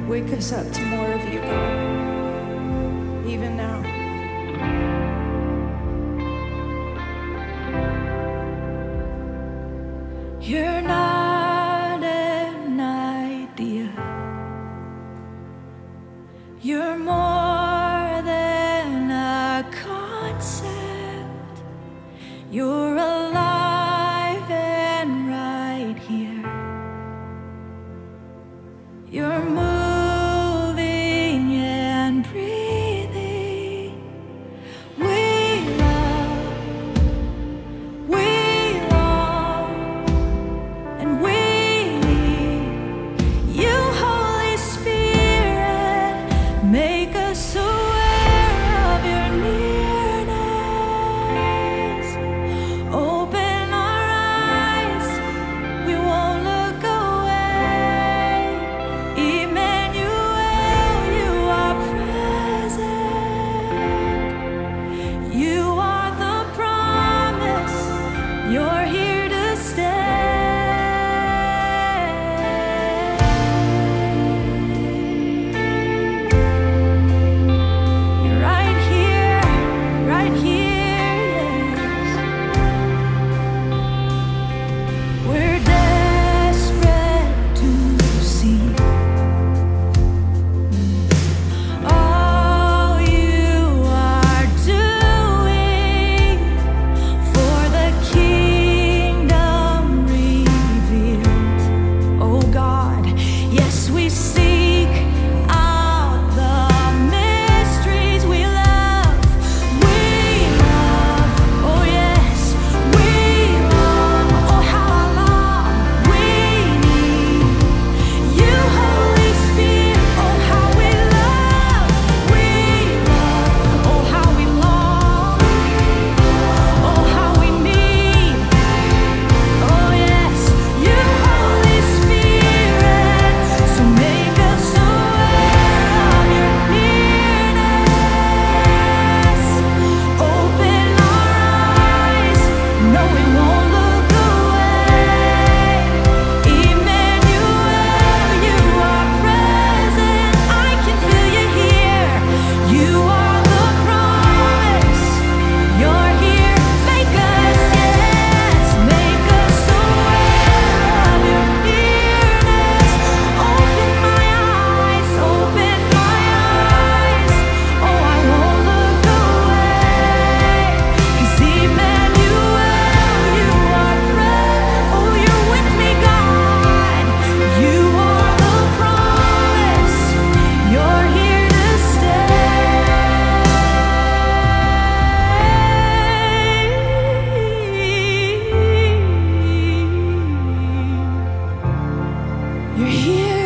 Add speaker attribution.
Speaker 1: Wake us up to more of you, God, even now. You're not an idea. You're more than a concept. You're alive and right here. You're moving and breathing. We long, and we need you, Holy Spirit. Make us aware of your nearness. Open our eyes, we won't look away. Emmanuel, you are present. You are the promise, you're here to stay. You're right here, yes. We're desperate to see all you are doing for the kingdom revealed. Oh God, yes, we seek out the mysteries we love. We love, oh yes, we long, oh how I long. We need you, Holy Spirit, oh how we love. We love, oh how we long, oh how we need, oh yes, you, Holy Spirit. So make us aware of your nearness. Open our eyes, no, we won't look away. Emmanuel, you are present. I can feel you here. You are the promise. You're here. Make us, yes, make us aware of your nearness. Open my eyes, open my eyes. Oh, I won't look away. 'Cause Emmanuel, you are present. Oh, you're with me, God. You are the promise. You're here to stay. You're here.